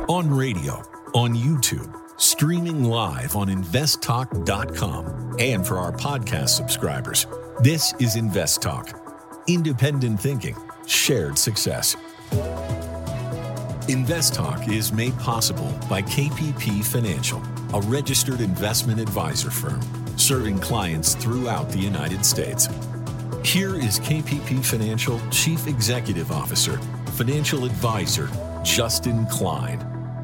on radio, on YouTube, streaming live on investtalk.com, and for our podcast subscribers. This is Invest Talk. Independent thinking, shared success. Invest Talk is made possible by KPP Financial, a registered investment advisor firm serving clients throughout the United States. Here is KPP Financial Chief Executive Officer, Financial Advisor, Justin Klein.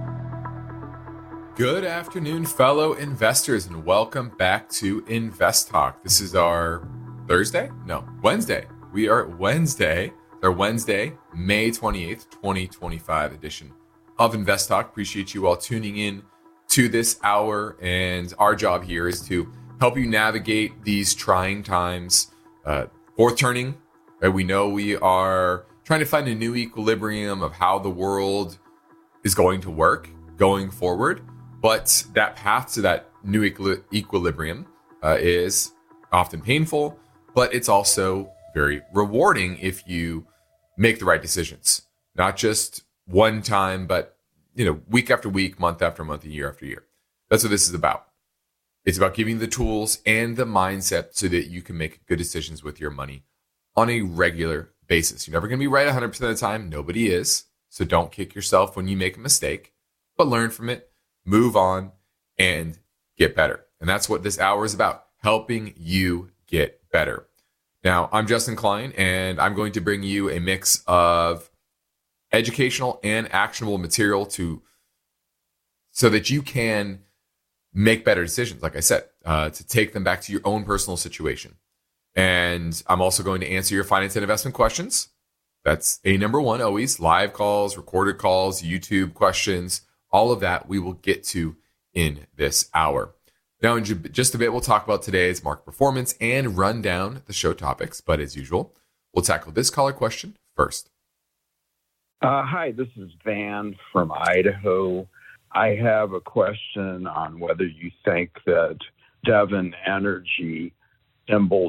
Good afternoon, fellow investors, and welcome back to Invest Talk. This is our Wednesday. We are at Wednesday. Our Wednesday, May 28th, 2025 edition of Invest Talk. Appreciate you all tuning in to this hour. And our job here is to help you navigate these trying times. Fourth turning, right? We know we are trying to find a new equilibrium of how the world is going to work going forward. But that path to that new equilibrium is often painful, but it's also very rewarding if you make the right decisions. Not just one time, but week after week, month after month, and year after year. That's what this is about. It's about giving the tools and the mindset so that you can make good decisions with your money on a regular basis. You're never going to be right 100% of the time. Nobody is. So don't kick yourself when you make a mistake, but learn from it, move on, and get better. And that's what this hour is about, helping you get better. Now, I'm Justin Klein, and I'm going to bring you a mix of educational and actionable material so that you can make better decisions, like I said, to take them back to your own personal situation. And I'm also going to answer your finance and investment questions. That's number one, always. Live calls, recorded calls, YouTube questions, all of that we will get to in this hour. Now, in just a bit, we'll talk about today's market performance and run down the show topics. But as usual, we'll tackle this caller question first. Hi, this is Van from Idaho. I have a question on whether you think that Devon Energy, symbol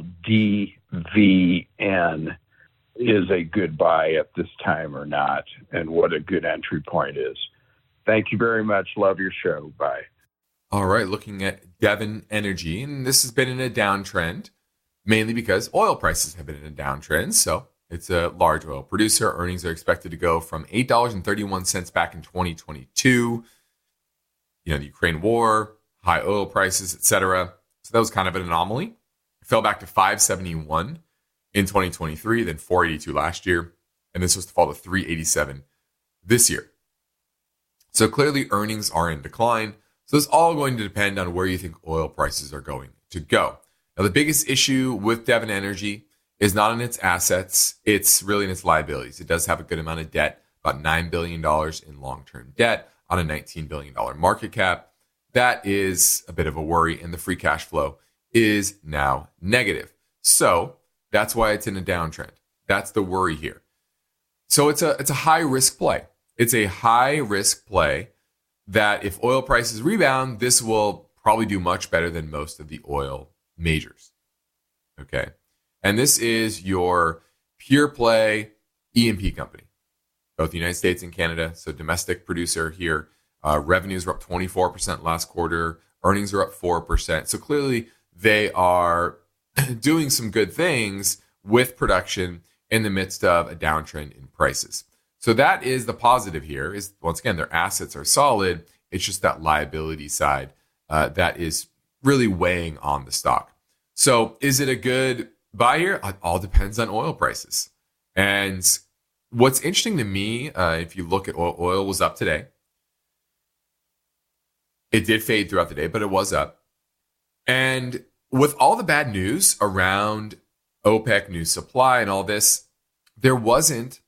DVN, is a good buy at this time or not, and what a good entry point is. Thank you very much. Love your show. Bye. All right, looking at Devon Energy, and this has been in a downtrend, mainly because oil prices have been in a downtrend. So it's a large oil producer. Earnings are expected to go from $8.31 back in 2022. The Ukraine war, high oil prices, etc. So that was kind of an anomaly. It fell back to $5.71 in 2023, then $4.82 last year, and this was to fall to $3.87 this year. So clearly earnings are in decline. So it's all going to depend on where you think oil prices are going to go. Now, the biggest issue with Devon Energy is not in its assets. It's really in its liabilities. It does have a good amount of debt, about $9 billion in long-term debt on a $19 billion market cap. That is a bit of a worry, and the free cash flow is now negative. So that's why it's in a downtrend. That's the worry here. So it's a high-risk play. It's a high-risk play that if oil prices rebound, this will probably do much better than most of the oil majors. Okay? And this is your pure play E&P company, both the United States and Canada. So domestic producer here. Revenues were up 24% last quarter. Earnings are up 4%. So clearly they are doing some good things with production in the midst of a downtrend in prices. So that is the positive here is, once again, their assets are solid. It's just that liability side that is really weighing on the stock. So is it a good buy here? It all depends on oil prices. And what's interesting to me, if you look at oil was up today. It did fade throughout the day, but it was up. And with all the bad news around OPEC new supply and all this, there wasn't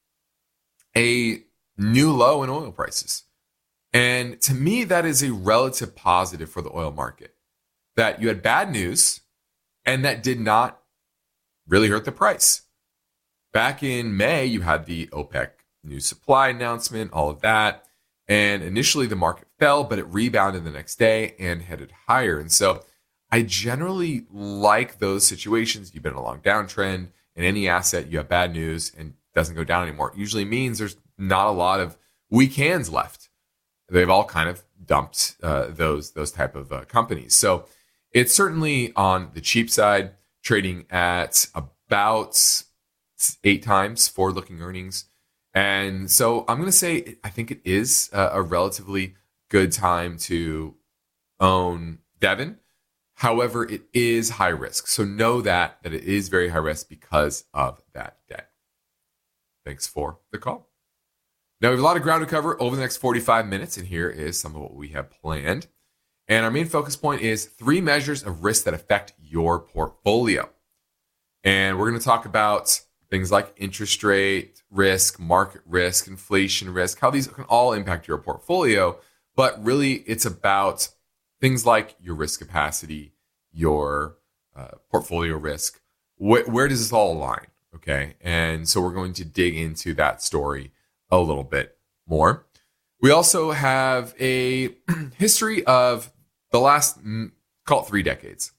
a new low in oil prices. And to me, that is a relative positive for the oil market. That you had bad news and that did not really hurt the price. Back in May, you had the OPEC new supply announcement, all of that. And initially the market fell, but it rebounded the next day and headed higher. And so I generally like those situations. You've been in a long downtrend. In any asset, you have bad news and it doesn't go down anymore. It usually means there's not a lot of weak hands left. they've all kind of dumped those type of companies. So it's certainly on the cheap side, trading at about 8 times forward-looking earnings. And so I'm going to say I think it is a relatively good time to own Devon. However, it is high risk. So know that it is very high risk because of that debt. Thanks for the call. Now, we have a lot of ground to cover over the next 45 minutes, and here is some of what we have planned. And our main focus point is 3 measures of risk that affect your portfolio. And we're going to talk about things like interest rate risk, market risk, inflation risk, how these can all impact your portfolio. But really, it's about things like your risk capacity, your portfolio risk. Where does this all align? Okay. And so we're going to dig into that story a little bit more. We also have a history of the last, call it 3 decades.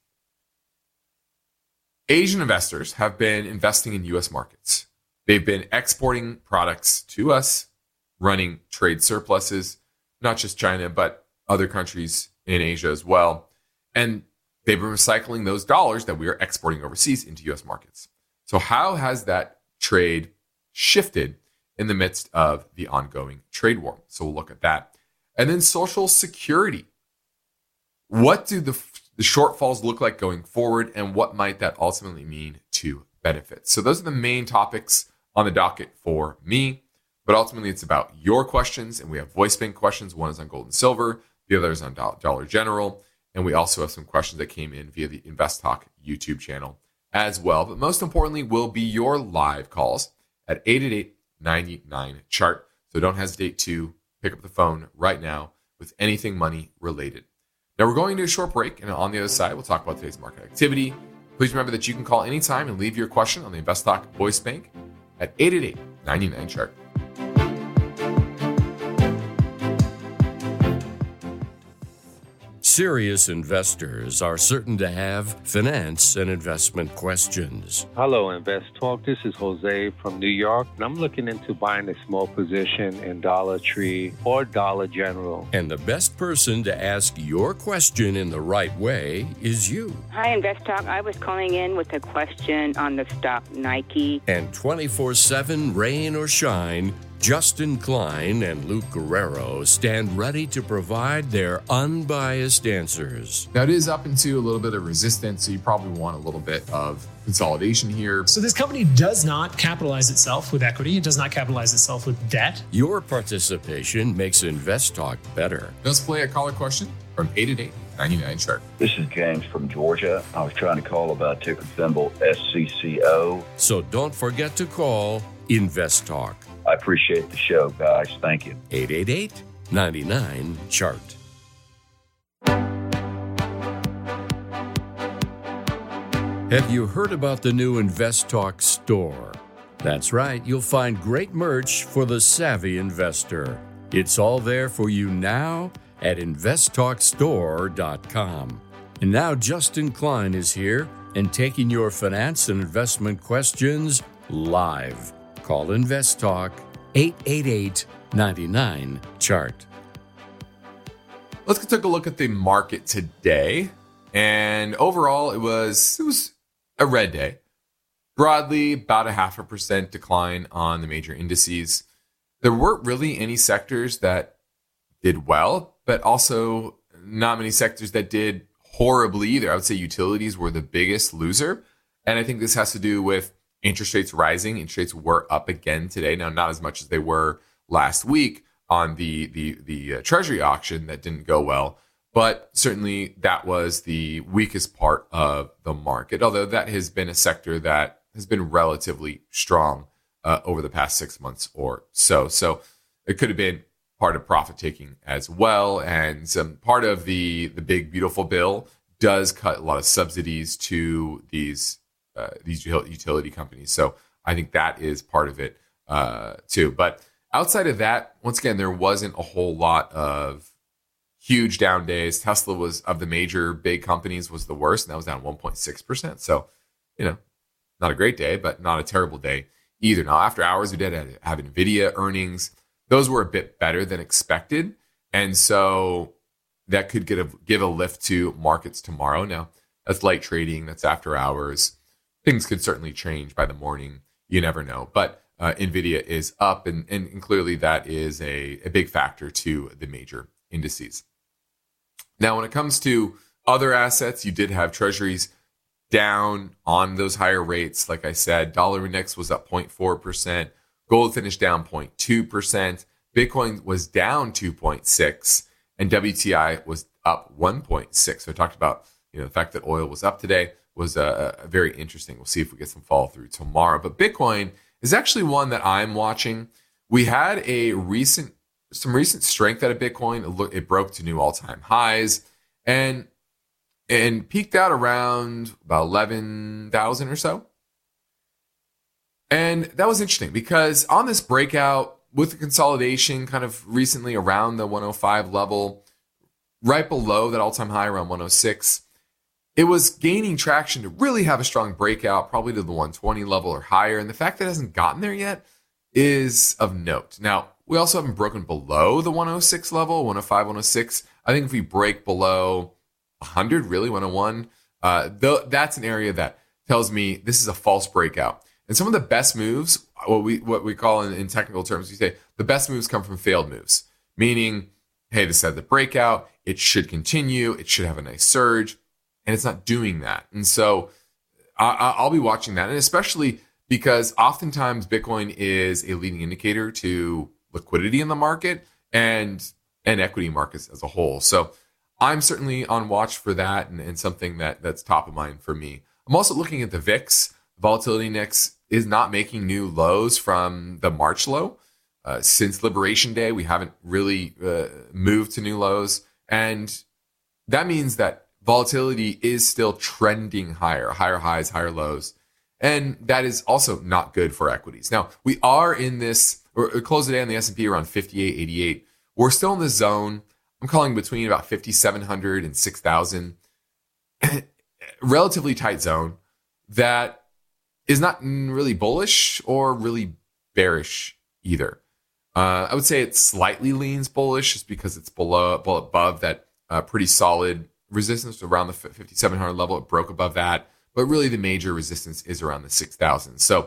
Asian investors have been investing in U.S. markets. They've been exporting products to us, running trade surpluses, not just China, but other countries in Asia as well. And they've been recycling those dollars that we are exporting overseas into U.S. markets. So how has that trade shifted in the midst of the ongoing trade war? So we'll look at that. And then Social Security. What do the shortfalls look like going forward, and what might that ultimately mean to benefits? So those are the main topics on the docket for me. But ultimately, it's about your questions, and we have voice bank questions. One is on gold and silver. The other is on Dollar General. And we also have some questions that came in via the Invest Talk YouTube channel as well. But most importantly will be your live calls at 888-99-CHART. So don't hesitate to pick up the phone right now with anything money related. Now we're going to a short break, and on the other side, we'll talk about today's market activity. Please remember that you can call anytime and leave your question on the Invest Talk voice bank at 888-99-CHART. Serious investors are certain to have finance and investment questions. Hello, Invest Talk. This is Jose from New York, and I'm looking into buying a small position in Dollar Tree or Dollar General. And the best person to ask your question in the right way is you. Hi, Invest Talk. I was calling in with a question on the stock Nike. And 24/7, rain or shine, Justin Klein and Luke Guerrero stand ready to provide their unbiased answers. Now, it is up into a little bit of resistance, so you probably want a little bit of consolidation here. So this company does not capitalize itself with equity. It does not capitalize itself with debt. Your participation makes Invest Talk better. Let's play a caller question from 888-99-CHART. This is James from Georgia. I was trying to call about ticker symbol SCCO. So don't forget to call Invest Talk. I appreciate the show, guys. Thank you. 888-99-CHART. Have you heard about the new Invest Talk store? That's right. You'll find great merch for the savvy investor. It's all there for you now at investtalkstore.com. And now Justin Klein is here and taking your finance and investment questions live. Call Invest Talk 888-99-CHART. Let's take a look at the market today. And overall, it was a red day. Broadly, about 0.5% decline on the major indices. There weren't really any sectors that did well, but also not many sectors that did horribly either. I would say utilities were the biggest loser. And I think this has to do with interest rates rising. Interest rates were up again today. Now, not as much as they were last week on the Treasury auction that didn't go well, but certainly that was the weakest part of the market, although that has been a sector that has been relatively strong over the past 6 months or so. So it could have been part of profit taking as well. And some part of the big, beautiful bill does cut a lot of subsidies to these utility companies. So I think that is part of it too. But outside of that, once again, there wasn't a whole lot of huge down days. Tesla was, of the major big companies, was the worst, and that was down 1.6%. So, not a great day, but not a terrible day either. Now, after hours, we did have NVIDIA earnings. Those were a bit better than expected. And so that could give a lift to markets tomorrow. Now, that's light trading, that's after hours. Things could certainly change by the morning. You never know. But NVIDIA is up, and clearly that is a big factor to the major indices. Now, when it comes to other assets, you did have treasuries down on those higher rates. Like I said, dollar index was up 0.4%. Gold finished down 0.2%. Bitcoin was down 2.6%. And WTI was up 1.6%. So I talked about the fact that oil was up today was very interesting. We'll see if we get some follow through tomorrow. But Bitcoin is actually one that I'm watching. We had some recent strength out of Bitcoin. It broke to new all-time highs and peaked out around about 11,000 or so. And that was interesting because on this breakout with the consolidation kind of recently around the 105 level, right below that all-time high around 106, it was gaining traction to really have a strong breakout, probably to the 120 level or higher. And the fact that it hasn't gotten there yet is of note. Now, we also haven't broken below the 106 level, 105, 106. I think if we break below 100, really 101, that's an area that tells me this is a false breakout. And some of the best moves, what we call in technical terms, we say the best moves come from failed moves, meaning, hey, this had the breakout, it should continue, it should have a nice surge, and it's not doing that. And so I'll be watching that, and especially because oftentimes Bitcoin is a leading indicator to liquidity in the market and equity markets as a whole. So I'm certainly on watch for that and something that's top of mind for me. I'm also looking at the VIX. Volatility index is not making new lows from the March low. Since Liberation Day, we haven't really moved to new lows. And that means that volatility is still trending higher highs, higher lows. And that is also not good for equities. Now, we are in this, or close the day on the S&P around 58.88. We're still in the zone. I'm calling between about 5,700 and 6,000. Relatively tight zone that is not really bullish or really bearish either. I would say it slightly leans bullish just because it's above that pretty solid resistance around the 5,700 level. It broke above that, but really the major resistance is around the 6,000. So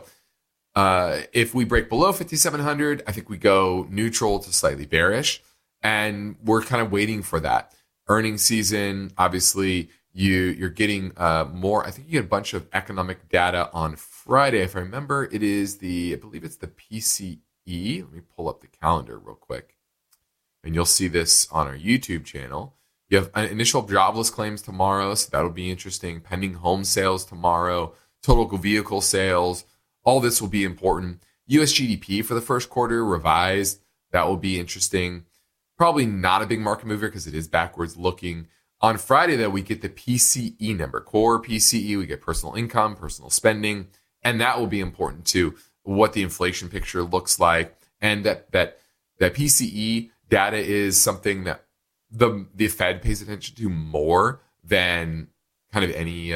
if we break below 5,700, I think we go neutral to slightly bearish, and we're kind of waiting for that. Earnings season, obviously, you're getting more. I think you get a bunch of economic data on Friday. If I remember, I believe it's the PCE. Let me pull up the calendar real quick. And you'll see this on our YouTube channel. You have initial jobless claims tomorrow, so that'll be interesting. Pending home sales tomorrow, total vehicle sales. All this will be important. US GDP for the first quarter revised. That will be interesting. Probably not a big market mover because it is backwards looking. On Friday, though, we get the PCE number, core PCE. We get personal income, personal spending, and that will be important too. What the inflation picture looks like, and that PCE data is something that the Fed pays attention to more than kind of any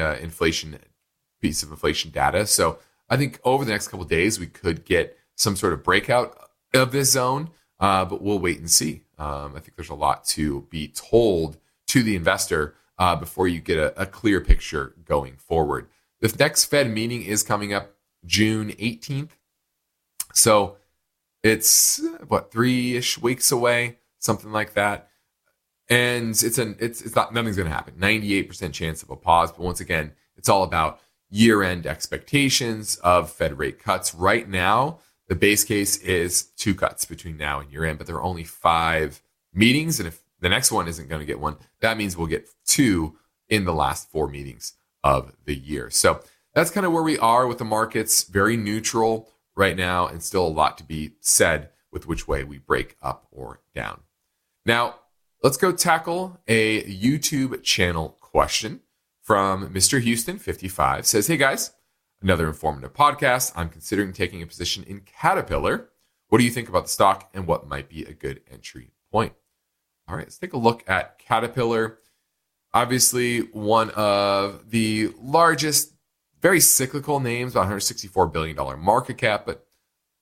piece of inflation data. So I think over the next couple of days we could get some sort of breakout of this zone, but we'll wait and see. I think there's a lot to be told to the investor before you get a clear picture going forward. The next Fed meeting is coming up June 18th. So it's 3-ish weeks away, something like that. And it's not, nothing's going to happen. 98% chance of a pause. But once again, it's all about year-end expectations of Fed rate cuts. Right now, the base case is 2 cuts between now and year-end, but there are only 5 meetings. And if the next one isn't going to get one, that means we'll get 2 in the last 4 meetings of the year. So that's kind of where we are with the markets. Very neutral right now, and still a lot to be said with which way we break up or down. Now, let's go tackle a YouTube channel question from Mr. Houston 55. Says, hey guys, another informative podcast. I'm considering taking a position in Caterpillar. What do you think about the stock, and what might be a good entry point? All right, let's take a look at Caterpillar. Obviously, one of the largest, very cyclical names, about $164 billion market cap, but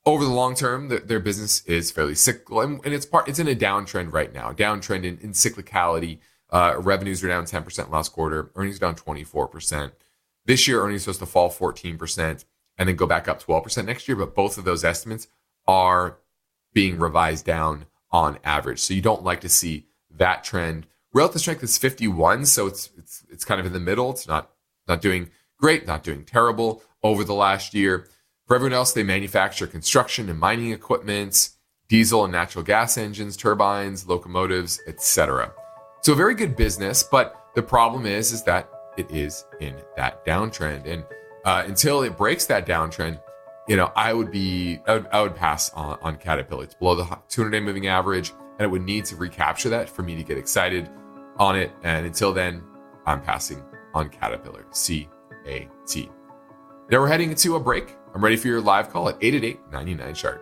over the long term, their business is fairly cyclical, and it's in a downtrend right now. Downtrend in cyclicality. Revenues are down 10% last quarter. Earnings are down 24%. This year, earnings are supposed to fall 14% and then go back up 12% next year. But both of those estimates are being revised down on average. So you don't like to see that trend. Relative strength is 51, so it's kind of in the middle. It's not doing great, not doing terrible over the last year. For everyone else, they manufacture construction and mining equipment, diesel and natural gas engines, turbines, locomotives, etc. So a very good business, but the problem is that it is in that downtrend. And until it breaks that downtrend, I would pass on Caterpillar. It's below the 200-day moving average, and it would need to recapture that for me to get excited on it. And until then, I'm passing on Caterpillar, CAT. Now we're heading into a break. I'm ready for your live call at 888-99-CHART.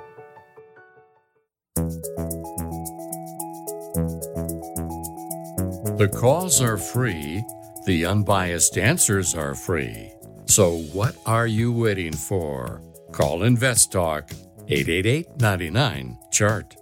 The calls are free. The unbiased answers are free. So what are you waiting for? Call Invest Talk 888-99-CHART.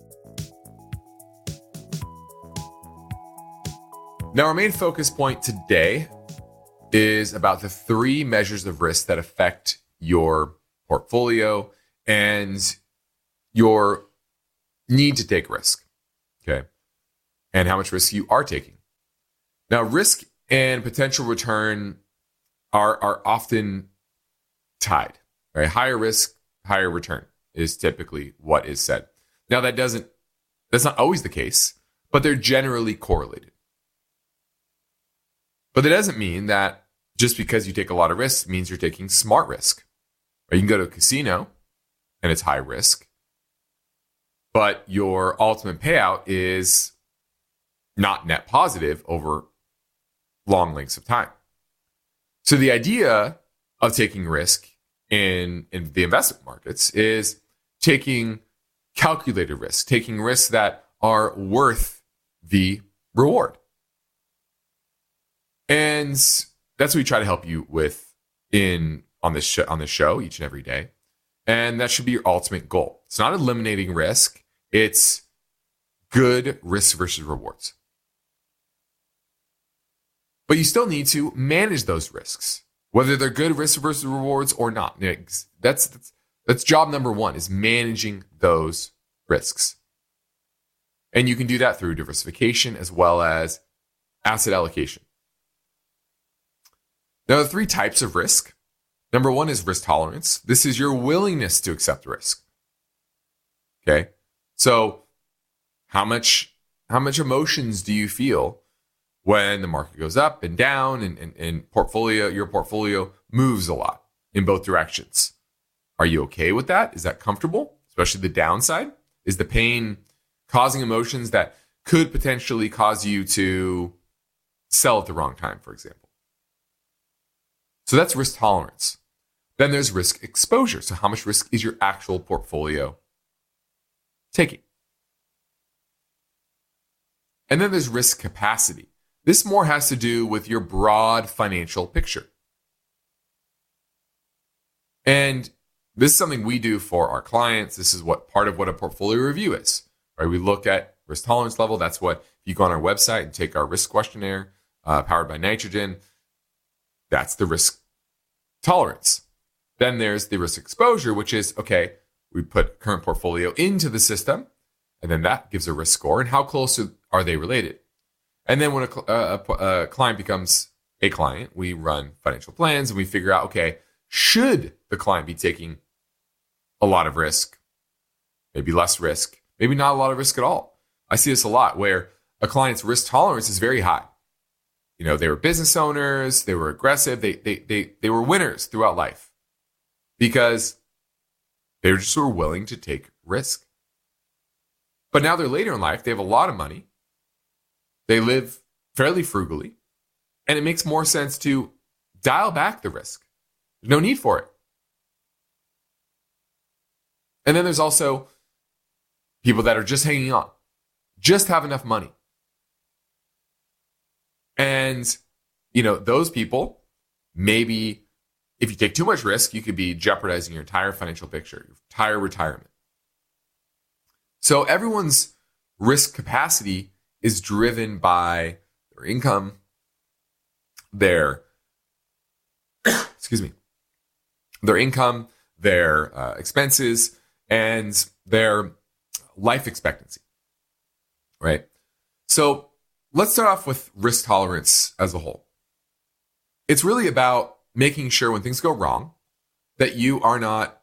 Now, our main focus point today is about the 3 measures of risk that affect your portfolio and your need to take risk, okay? And how much risk you are taking. Now, risk and potential return are often tied, right? Higher risk, higher return is typically what is said. Now, that's not always the case, but they're generally correlated. But that doesn't mean that just because you take a lot of risk means you're taking smart risk. Or you can go to a casino and it's high risk, but your ultimate payout is not net positive over long lengths of time. So the idea of taking risk in the investment markets is taking calculated risk, taking risks that are worth the reward. And that's what we try to help you with on this show each and every day. And that should be your ultimate goal. It's not eliminating risk. It's good risk versus rewards. But you still need to manage those risks, whether they're good risk versus rewards or not. That's job number 1, is managing those risks. And you can do that through diversification as well as asset allocation. Now, the 3 types of risk. Number 1 is risk tolerance. This is your willingness to accept risk. Okay? So how much emotions do you feel when the market goes up and down and your portfolio moves a lot in both directions? Are you okay with that? Is that comfortable? Especially the downside? Is the pain causing emotions that could potentially cause you to sell at the wrong time, for example? So that's risk tolerance. Then there's risk exposure. So how much risk is your actual portfolio taking? And then there's risk capacity. This more has to do with your broad financial picture. And this is something we do for our clients. This is part of what a portfolio review is. Right? We look at risk tolerance level. That's what, if you go on our website and take our risk questionnaire, powered by Nitrogen, that's the risk tolerance. Then there's the risk exposure, which is, okay, we put current portfolio into the system, and then that gives a risk score. And how close are they related? And then when a client becomes a client, we run financial plans and we figure out, okay, should the client be taking a lot of risk, maybe less risk, maybe not a lot of risk at all? I see this a lot where a client's risk tolerance is very high. They were business owners, they were aggressive, they were winners throughout life because they were just sort of willing to take risk. But now they're later in life, they have a lot of money, they live fairly frugally, and it makes more sense to dial back the risk. There's no need for it. And then there's also people that are just hanging on, just have enough money. And, those people maybe if you take too much risk, you could be jeopardizing your entire financial picture, your entire retirement. So everyone's risk capacity is driven by their income, their expenses, and their life expectancy, right? So let's start off with risk tolerance as a whole. It's really about making sure when things go wrong that you are not,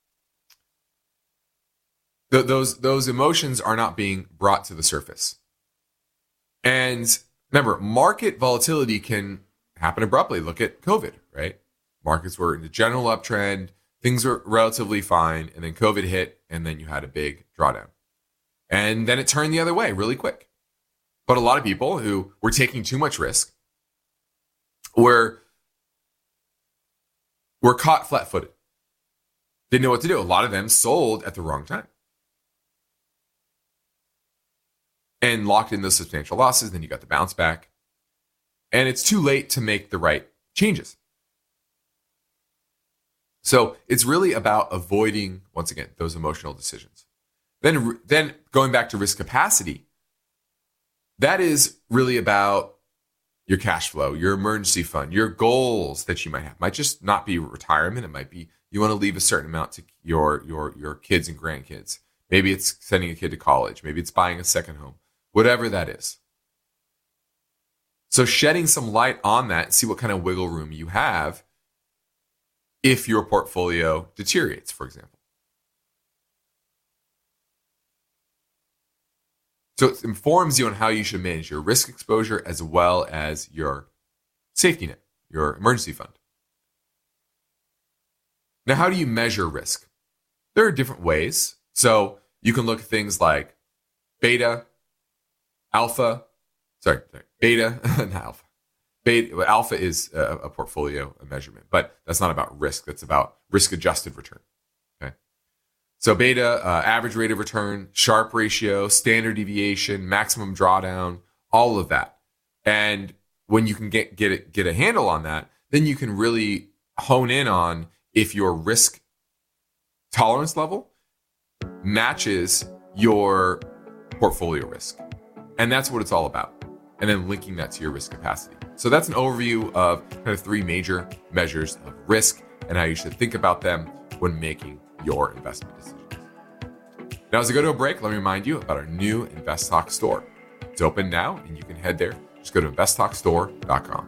those emotions are not being brought to the surface. And remember, market volatility can happen abruptly. Look at COVID, right? Markets were in the general uptrend, things were relatively fine, and then COVID hit, and then you had a big drawdown. And then it turned the other way really quick. But a lot of people who were taking too much risk were caught flat-footed. Didn't know what to do. A lot of them sold at the wrong time and locked in those substantial losses. Then you got the bounce back. And it's too late to make the right changes. So it's really about avoiding, once again, those emotional decisions. Then going back to risk capacity, that is really about your cash flow, your emergency fund, your goals that you might have. Might just not be retirement. It might be you want to leave a certain amount to your kids and grandkids. Maybe it's sending a kid to college. Maybe it's buying a second home. Whatever that is. So shedding some light on that and see what kind of wiggle room you have if your portfolio deteriorates, for example. So it informs you on how you should manage your risk exposure as well as your safety net, your emergency fund. Now, how do you measure risk? There are different ways. So you can look at things like beta, not alpha. Alpha is a portfolio measurement, but that's not about risk. That's about risk-adjusted return. Okay. So beta, average rate of return, Sharpe ratio, standard deviation, maximum drawdown, all of that. And when you can get a handle on that, then you can really hone in on if your risk tolerance level matches your portfolio risk. And that's what it's all about. And then linking that to your risk capacity. So that's an overview of kind of three major measures of risk and how you should think about them when making your investment decisions. Now, as I go to a break, let me remind you about our new InvestTalk store. It's open now, and you can head there. Just go to investtalkstore.com.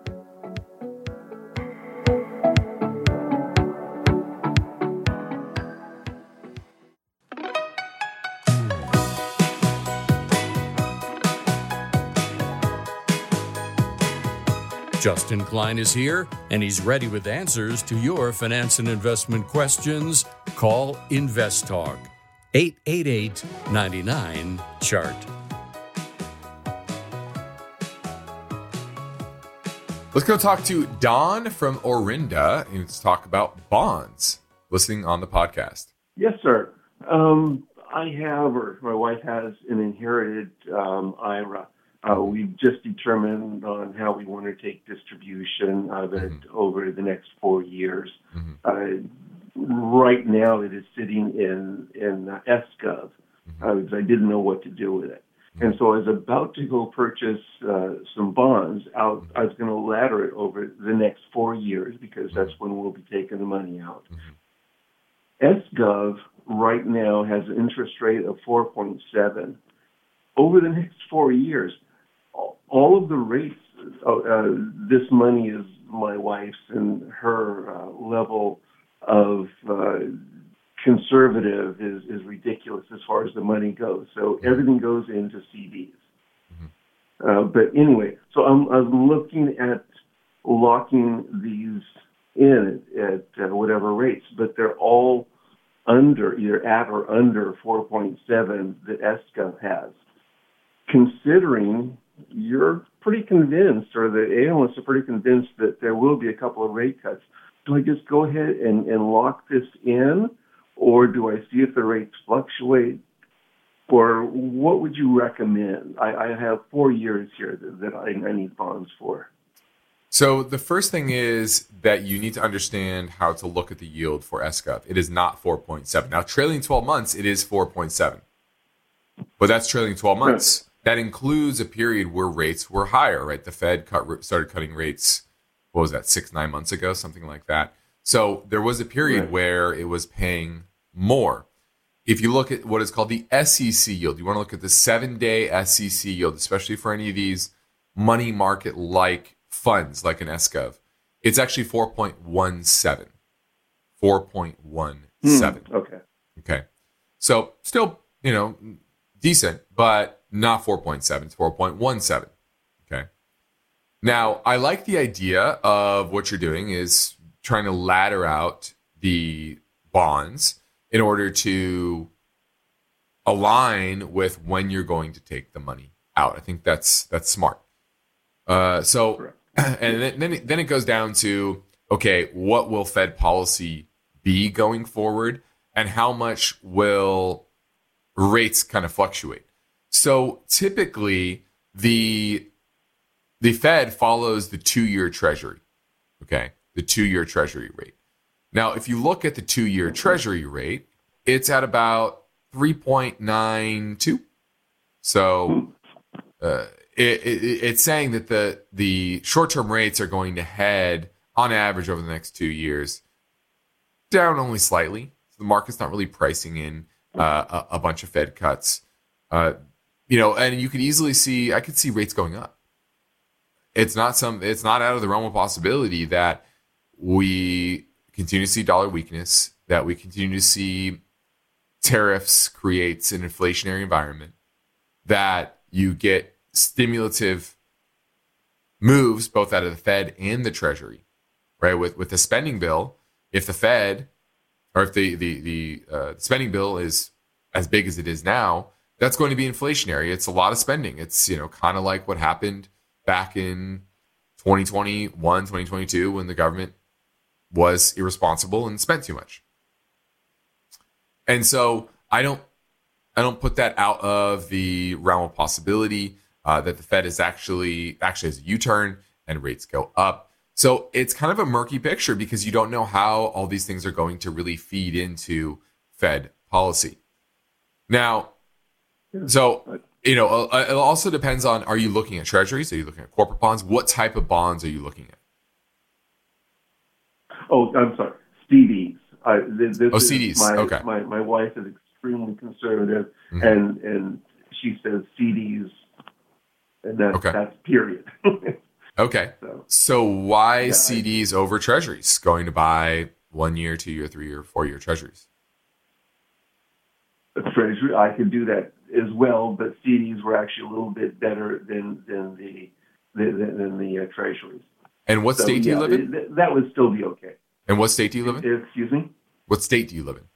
Justin Klein is here, and he's ready with answers to your finance and investment questions. Call InvestTalk, 888-99-CHART. Let's go talk to Don from Orinda and let's talk about bonds. Listening on the podcast. Yes, sir. I have, or my wife has, an inherited IRA. We've just determined on how we want to take distribution of it over the next 4 years. Right now, it is sitting in SGov because I didn't know what to do with it. And so I was about to go purchase some bonds. I was going to ladder it over the next 4 years because that's when we'll be taking the money out. SGov right now has an interest rate of 4.7. Over the next 4 years, all of the rates, this money is my wife's, and her level of conservative is ridiculous as far as the money goes. So everything goes into CDs. But anyway, so I'm looking at locking these in at whatever rates, but they're all under, either at or under 4.7 that ESCA has. Considering you're pretty convinced, or the analysts are pretty convinced that there will be a couple of rate cuts, do I just go ahead and lock this in, or do I see if the rates fluctuate? Or what would you recommend? I have 4 years here that I need bonds for. So the first thing is that you need to understand how to look at the yield for SGov. It is not 4.7. Now, trailing 12 months, it is 4.7. But that's trailing 12 months. That includes a period where rates were higher, right? The Fed started cutting rates, what was that, 6-9 months ago, something like that. So there was a period where it was paying more. If you look at what is called the SEC yield, you want to look at the 7-day SEC yield, especially for any of these money market-like funds, like an SGov. It's actually 4.17. 4.17. Okay. So still, decent, but not 4.7. It's 4.17. Okay. Now, I like the idea of what you're doing is trying to ladder out the bonds in order to align with when you're going to take the money out. I think that's smart. And then it goes down to, okay, what will Fed policy be going forward, and how much will rates kind of fluctuate? So typically the Fed follows the 2-year Treasury, okay, the 2-year Treasury rate. Now, if you look at the 2-year Treasury rate, it's at about 3.92. So it's saying that the short-term rates are going to head, on average, over the next 2 years, down only slightly. So the market's not really pricing in a bunch of Fed cuts. And you could easily see, I could see rates going up. It's not out of the realm of possibility that we continue to see dollar weakness, that we continue to see tariffs creates an inflationary environment, that you get stimulative moves both out of the Fed and the Treasury, right? With the spending bill, if the Fed, or if the spending bill is as big as it is now, that's going to be inflationary. It's a lot of spending. It's, kind of like what happened back in 2021, 2022, when the government was irresponsible and spent too much. And so I don't put that out of the realm of possibility that the Fed is actually has a U-turn and rates go up. So it's kind of a murky picture because you don't know how all these things are going to really feed into Fed policy. Now, so, it also depends on, are you looking at treasuries? Are you looking at corporate bonds? What type of bonds are you looking at? Oh, I'm sorry. CDs. CDs. Okay. My wife is extremely conservative, and she says CDs, and that's period. Okay. So why CDs over treasuries? Going to buy 1 year, 2 year, 3 year, 4 year treasuries? A treasury, I could do that as well, but CDs were actually a little bit better than the treasuries. And what state do you live in? That would still be okay. And what state do you live in? Excuse me? What state do you live in?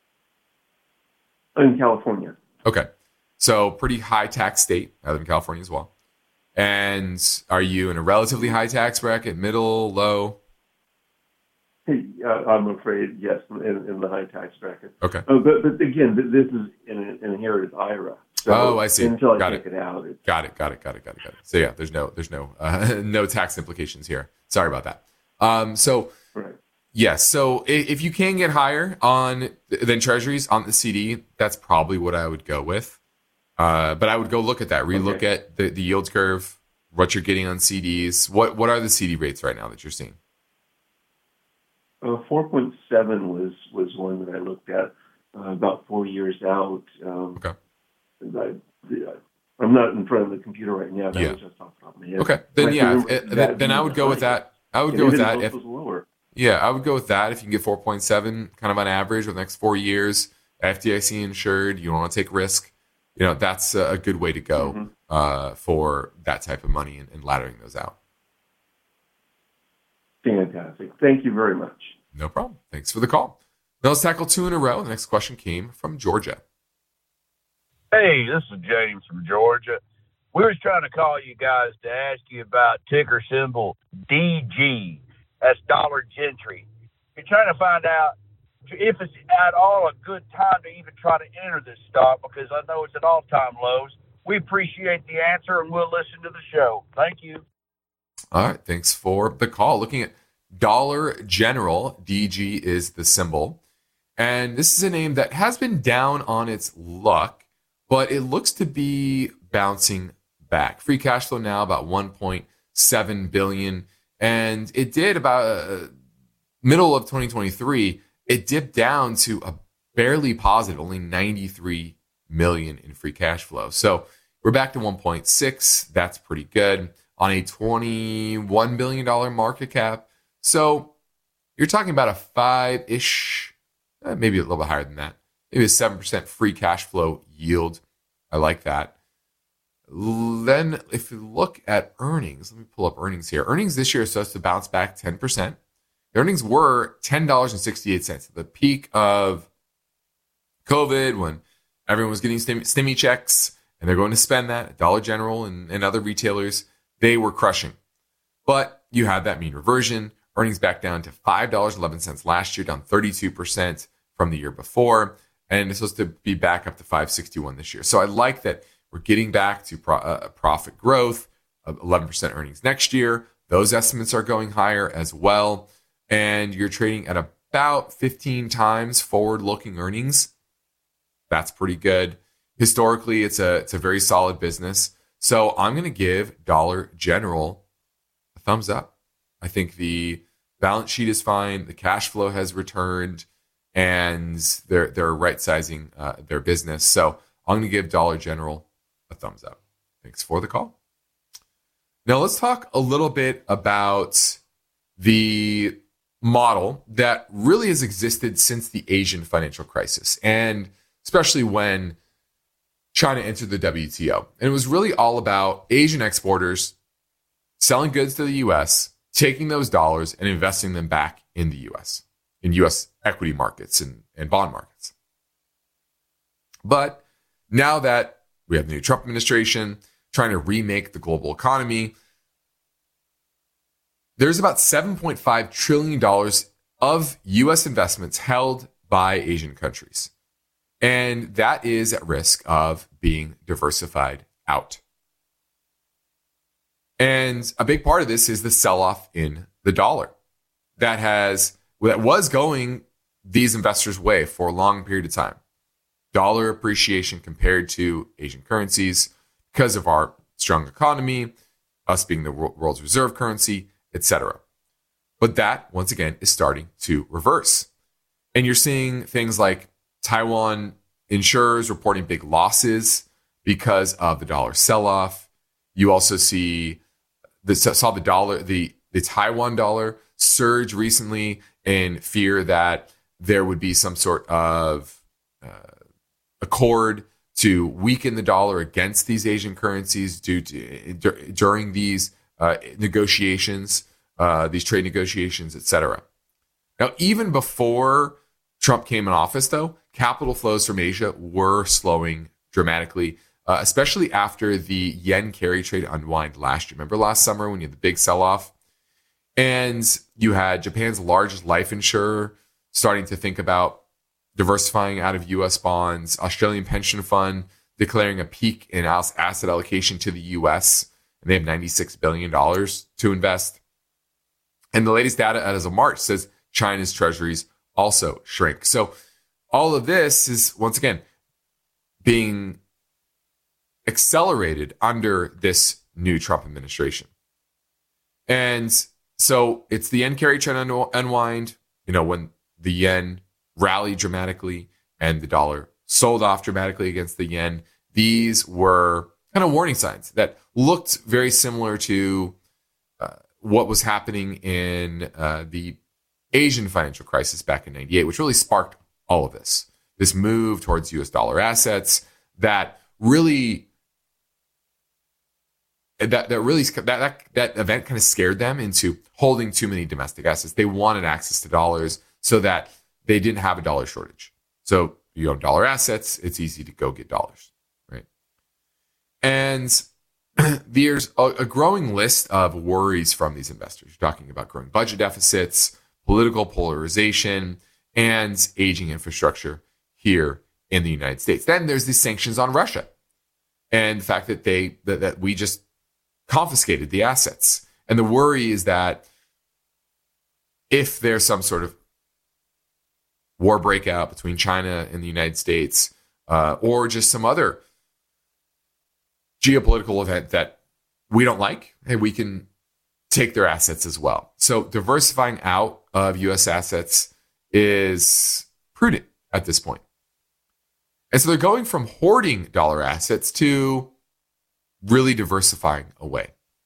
In California. Okay. So pretty high tax state. I live in California as well. And are you in a relatively high tax bracket, middle, low? I'm afraid, yes, in the high tax bracket. Okay. But again, this is an inherited IRA. So I see. Until I take it out. Got it. So yeah, there's no no tax implications here. Sorry about that. Right. Yes. So if you can get higher than treasuries on the CD, that's probably what I would go with. But I would go look at that. Relook at the yield curve, what you're getting on CDs. What are the CD rates right now that you're seeing? 4.7 was one that I looked at about 4 years out. Okay. I'm not in front of the computer right now. That was just off the top of my head. Okay. Then then I would go with that. I would go with that. If lower. Yeah, I would go with that. If you can get 4.7 kind of on average over the next 4 years, FDIC insured, you don't want to take risk. That's a good way to go for that type of money and laddering those out. Fantastic. Thank you very much. No problem. Thanks for the call. Now let's tackle 2 in a row. The next question came from Georgia. Hey, this is James from Georgia. We were trying to call you guys to ask you about ticker symbol DG. That's Dollar Gentry. You're trying to find out if it's at all a good time to even try to enter this stock, because I know it's at all-time lows. We appreciate the answer, and we'll listen to the show. Thank you. All right, thanks for the call. Looking at Dollar General, DG is the symbol. And this is a name that has been down on its luck, but it looks to be bouncing back. Free cash flow now about 1.7 billion. And it did about middle of 2023, it dipped down to a barely positive, only 93 million in free cash flow. So we're back to 1.6. That's pretty good on a $21 billion market cap. So you're talking about a 5-ish, maybe a little bit higher than that, maybe a 7% free cash flow yield. I like that. Then if you look at earnings, let me pull up earnings here. Earnings this year are supposed to bounce back 10%. The earnings were $10.68 at the peak of COVID, when everyone was getting stimmy checks and they're going to spend that at Dollar General and other retailers. They were crushing. But you had that mean reversion. Earnings back down to $5.11 last year, down 32% from the year before. And it's supposed to be back up to $5.61 this year. So I like that we're getting back to profit growth of 11% earnings next year. Those estimates are going higher as well. And you're trading at about 15 times forward-looking earnings. That's pretty good. Historically, it's a very solid business. So I'm going to give Dollar General a thumbs up. I think the balance sheet is fine. The cash flow has returned, and they're right-sizing their business. So I'm going to give Dollar General a thumbs up. Thanks for the call. Now let's talk a little bit about the model that really has existed since the Asian financial crisis, and especially when China entered the WTO. And it was really all about Asian exporters selling goods to the U.S., taking those dollars and investing them back in the U.S., in U.S. equity markets and bond markets. But now that we have the new Trump administration trying to remake the global economy, there's about $7.5 trillion of U.S. investments held by Asian countries. And that is at risk of being diversified out. And a big part of this is the sell-off in the dollar that was going these investors' way for a long period of time. Dollar appreciation compared to Asian currencies because of our strong economy, us being the world's reserve currency, etc. But that, once again, is starting to reverse. And you're seeing things like Taiwan insurers reporting big losses because of the dollar sell-off. You also saw the Taiwan dollar surge recently in fear that there would be some sort of accord to weaken the dollar against these Asian currencies during these negotiations, these trade negotiations, etc. Now, even before Trump came in office, though, capital flows from Asia were slowing dramatically, especially after the yen carry trade unwind last year. Remember last summer when you had the big sell-off? And you had Japan's largest life insurer starting to think about diversifying out of U.S. bonds, Australian pension fund declaring a peak in asset allocation to the U.S., and they have $96 billion to invest. And the latest data as of March says China's treasuries also shrink. So all of this is, once again, being accelerated under this new Trump administration. And so it's the yen carry trade unwind, when the yen rallied dramatically and the dollar sold off dramatically against the yen. These were kind of warning signs that looked very similar to what was happening in the Asian financial crisis back in 98, which really sparked all of this move towards U.S. dollar assets that really that event kind of scared them into holding too many domestic assets. They wanted access to dollars so that they didn't have a dollar shortage. So you own dollar assets, it's easy to go get dollars, right? And there's a growing list of worries from these investors. You're talking about growing budget deficits, political polarization, and aging infrastructure here in the United States. Then there's these sanctions on Russia and the fact that that we just confiscated the assets. And the worry is that if there's some sort of war breakout between China and the United States, or just some other geopolitical event that we don't like, hey, we can take their assets as well. So diversifying out of U.S. assets is prudent at this point. And so they're going from hoarding dollar assets to really diversifying away.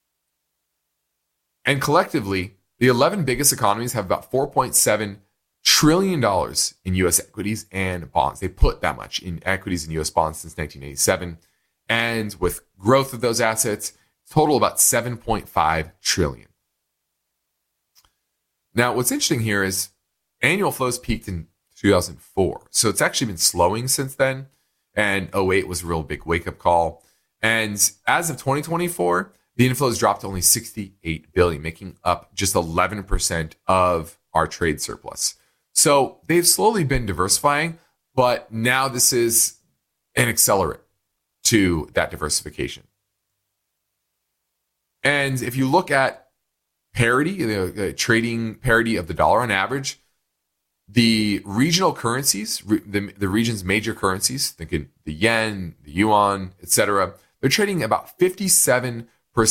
And collectively, the 11 biggest economies have about $4.7 trillion in U.S. equities and bonds. They put that much in equities and U.S. bonds since 1987. And with growth of those assets, total about $7.5 trillion. Now, what's interesting here is annual flows peaked in 2004. So it's actually been slowing since then. And 2008 was a real big wake-up call. And as of 2024, the inflows dropped to only $68 billion, making up just 11% of our trade surplus. So they've slowly been diversifying, but now this is an accelerant to that diversification. And if you look at parity, trading parity of the dollar on average, the regional currencies, the region's major currencies, thinking the yen, the yuan, etc., they're trading about 57%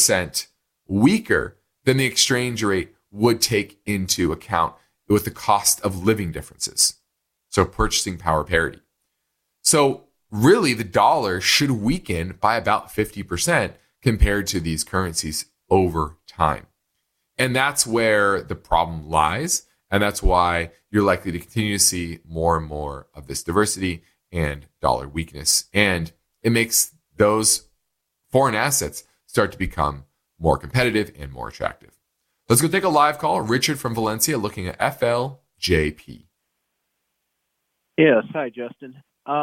weaker than the exchange rate would take into account with the cost of living differences. So purchasing power parity. So really the dollar should weaken by about 50% compared to these currencies over time. And that's where the problem lies. And that's why you're likely to continue to see more and more of this diversity and dollar weakness. And it makes those foreign assets start to become more competitive and more attractive. Let's go take a live call. Richard from Valencia looking at FLJP. Yes. Hi, Justin.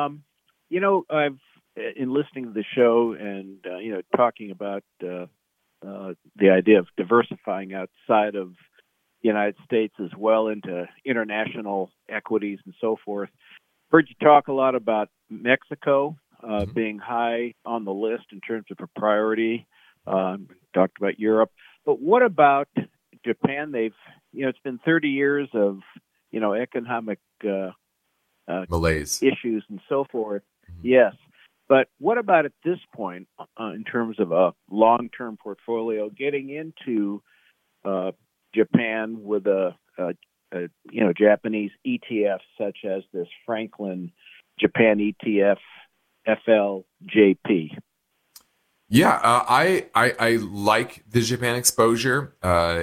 I've in listening to the show and, talking about the idea of diversifying outside of the United States as well into international equities and so forth. Heard you talk a lot about Mexico being high on the list in terms of a priority. Talked about Europe. But what about Japan? It's been 30 years of, economic malaise issues and so forth. Mm-hmm. Yes. But what about at this point, in terms of a long-term portfolio, getting into Japan with a Japanese ETF such as this Franklin Japan ETF FLJP? Yeah, I like the Japan exposure.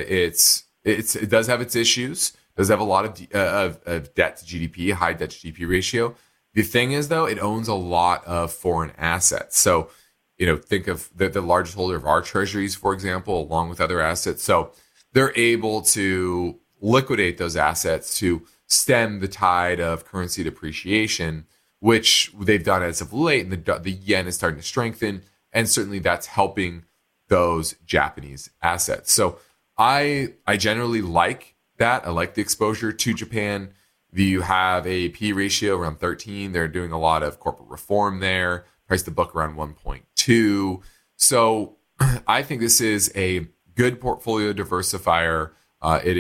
It does have its issues. It does have a lot of debt to GDP, high debt to GDP ratio. The thing is, though, it owns a lot of foreign assets. So, think of the largest holder of our treasuries, for example, along with other assets. So they're able to liquidate those assets to stem the tide of currency depreciation, which they've done as of late. And the yen is starting to strengthen. And certainly that's helping those Japanese assets. So I generally like that. I like the exposure to Japan. You have a P ratio around 13. They're doing a lot of corporate reform there. Price to book around 1.2. So I think this is a good portfolio diversifier. It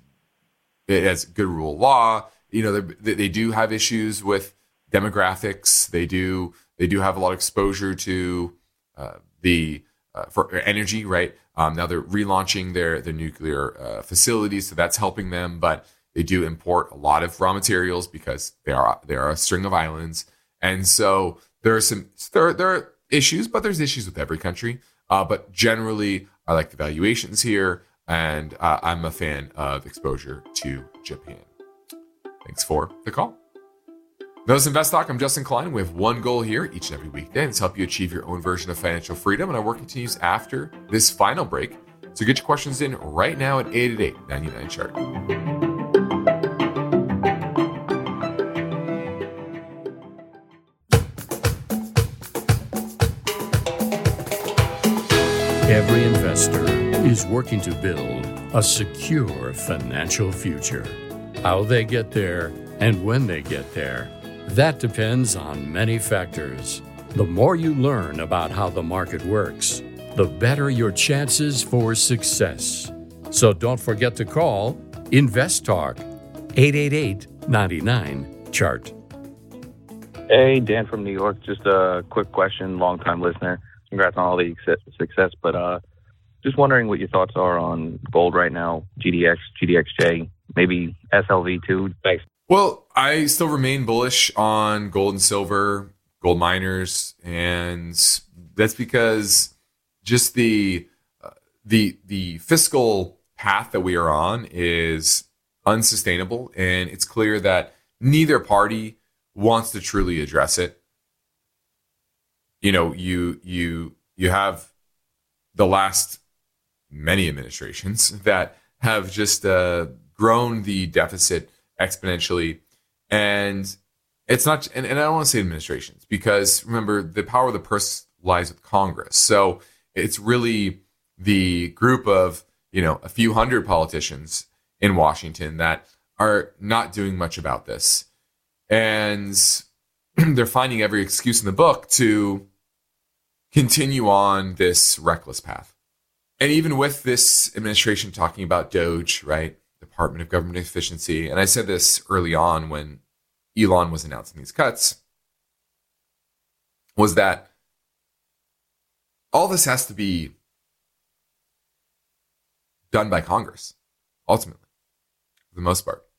has good rule of law. They do have issues with demographics. They do have a lot of exposure to for energy, right? Now they're relaunching their nuclear facilities, so that's helping them. But they do import a lot of raw materials because they are a string of islands, and so there are issues, but there's issues with every country. But generally, I like the valuations here, and I'm a fan of exposure to Japan. Thanks for the call. This is InvestTalk. I'm Justin Klein. We have one goal here each and every weekday, and it's help you achieve your own version of financial freedom. And our work continues after this final break. So get your questions in right now at 888-99-CHART. Every investor is working to build a secure financial future. How they get there and when they get there, that depends on many factors. The more you learn about how the market works, the better your chances for success. So don't forget to call Invest Talk 888-99-CHART. Hey, Dan from New York. Just a quick question, long-time listener. Congrats on all the success, but just wondering what your thoughts are on gold right now, GDX, GDXJ, maybe SLV too. Thanks. Well, I still remain bullish on gold and silver, gold miners, and that's because just the fiscal path that we are on is unsustainable, and it's clear that neither party wants to truly address it. You know, you have the last many administrations that have just grown the deficit exponentially, and it's not. And I don't want to say administrations, because remember, the power of the purse lies with Congress. So it's really the group of, you know, a few hundred politicians in Washington that are not doing much about this, and they're finding every excuse in the book to continue on this reckless path. And even with this administration talking about DOGE, right, Department of Government Efficiency, and I said this early on when Elon was announcing these cuts, was that all this has to be done by Congress, ultimately, for the most part.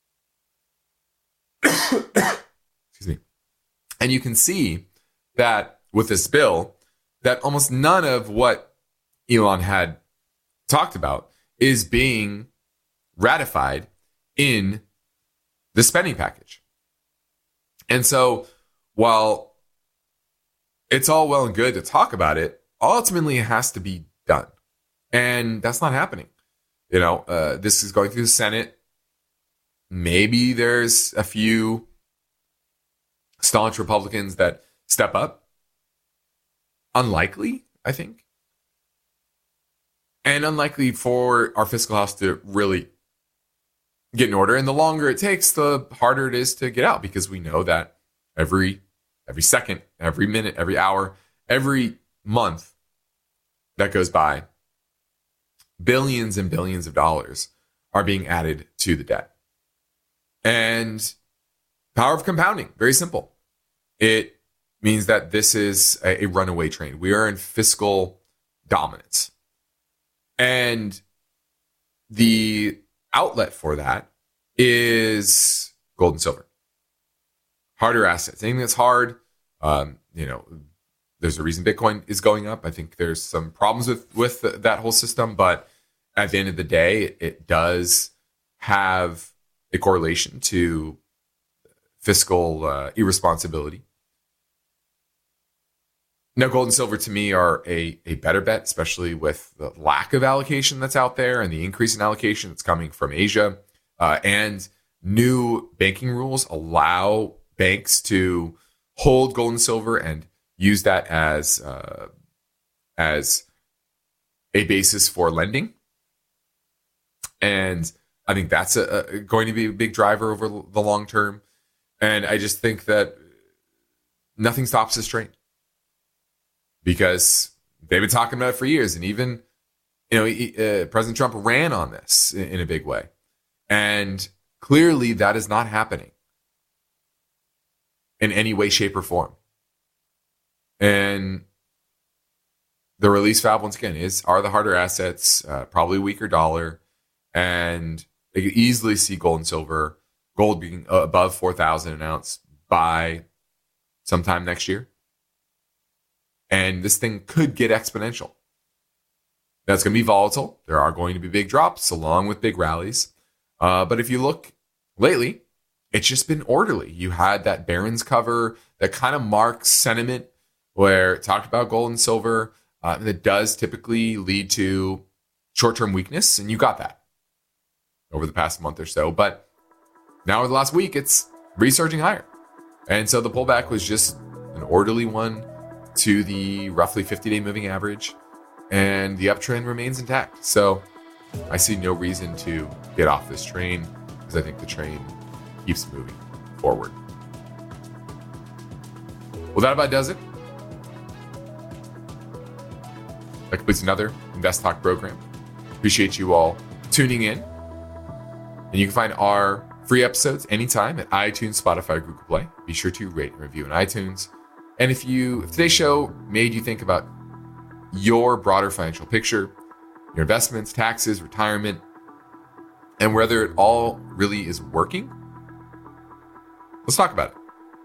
Excuse me. And you can see that with this bill, that almost none of what Elon had talked about is being ratified in the spending package. And so while it's all well and good to talk about it, ultimately it has to be done. And that's not happening. You know, this is going through the Senate. Maybe there's a few staunch Republicans that step up. Unlikely, I think. And unlikely for our fiscal house to really get in order. And the longer it takes, the harder it is to get out, because we know that every second, every minute, every hour, every month that goes by, billions and billions of dollars are being added to the debt. And power of compounding, very simple. It means that this is a runaway train. We are in fiscal dominance. And the outlet for that is gold and silver. Harder assets. Anything that's hard, there's a reason Bitcoin is going up. I think there's some problems with that whole system, but at the end of the day, it does have a correlation to fiscal irresponsibility. Now, gold and silver to me are a better bet, especially with the lack of allocation that's out there and the increase in allocation that's coming from Asia. And new banking rules allow banks to hold gold and silver and use that as a basis for lending. And I think that's going to be a big driver over the long term. And I just think that nothing stops this train, because they've been talking about it for years. And even, President Trump ran on this in a big way. And clearly that is not happening in any way, shape, or form. And the release valve, once again, are the harder assets, probably weaker dollar. And they could easily see gold and silver, gold being above 4,000 an ounce by sometime next year. And this thing could get exponential. That's going to be volatile. There are going to be big drops along with big rallies. But if you look lately, it's just been orderly. You had that Barron's cover that kind of marks sentiment, where it talked about gold and silver. That does typically lead to short-term weakness, and you got that over the past month or so. But now over the last week, it's resurging higher. And so the pullback was just an orderly one to the roughly 50-day moving average, and the uptrend remains intact. So I see no reason to get off this train, because I think the train keeps moving forward. Well, that about does it. That completes another Invest Talk program. Appreciate you all tuning in. And you can find our free episodes anytime at iTunes, Spotify, or Google Play. Be sure to rate and review on iTunes. And if today's show made you think about your broader financial picture, your investments, taxes, retirement, and whether it all really is working, let's talk about it.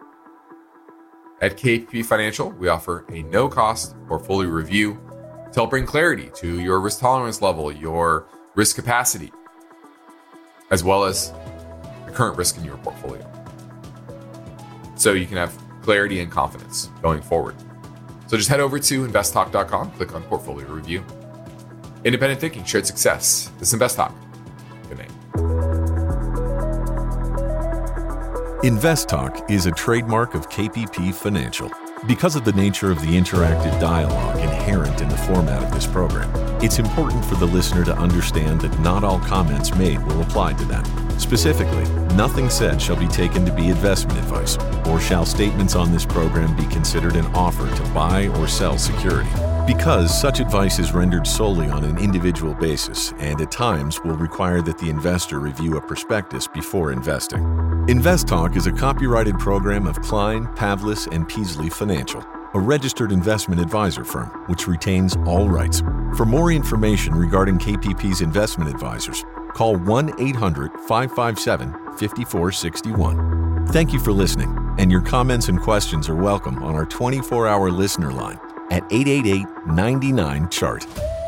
At KPP Financial, we offer a no-cost portfolio review to help bring clarity to your risk tolerance level, your risk capacity, as well as the current risk in your portfolio, so you can have clarity and confidence going forward. So just head over to investtalk.com, click on portfolio review. Independent thinking, shared success. This is Invest Talk. Good night. Invest Talk is a trademark of KPP Financial. Because of the nature of the interactive dialogue inherent in the format of this program, it's important for the listener to understand that not all comments made will apply to them. Specifically, nothing said shall be taken to be investment advice, or shall statements on this program be considered an offer to buy or sell security. Because such advice is rendered solely on an individual basis and at times will require that the investor review a prospectus before investing. Invest Talk is a copyrighted program of Klein, Pavlis, and Peasley Financial, a registered investment advisor firm which retains all rights. For more information regarding KPP's investment advisors, call 1-800-557-5461. Thank you for listening, and your comments and questions are welcome on our 24-hour listener line at 888-99-CHART.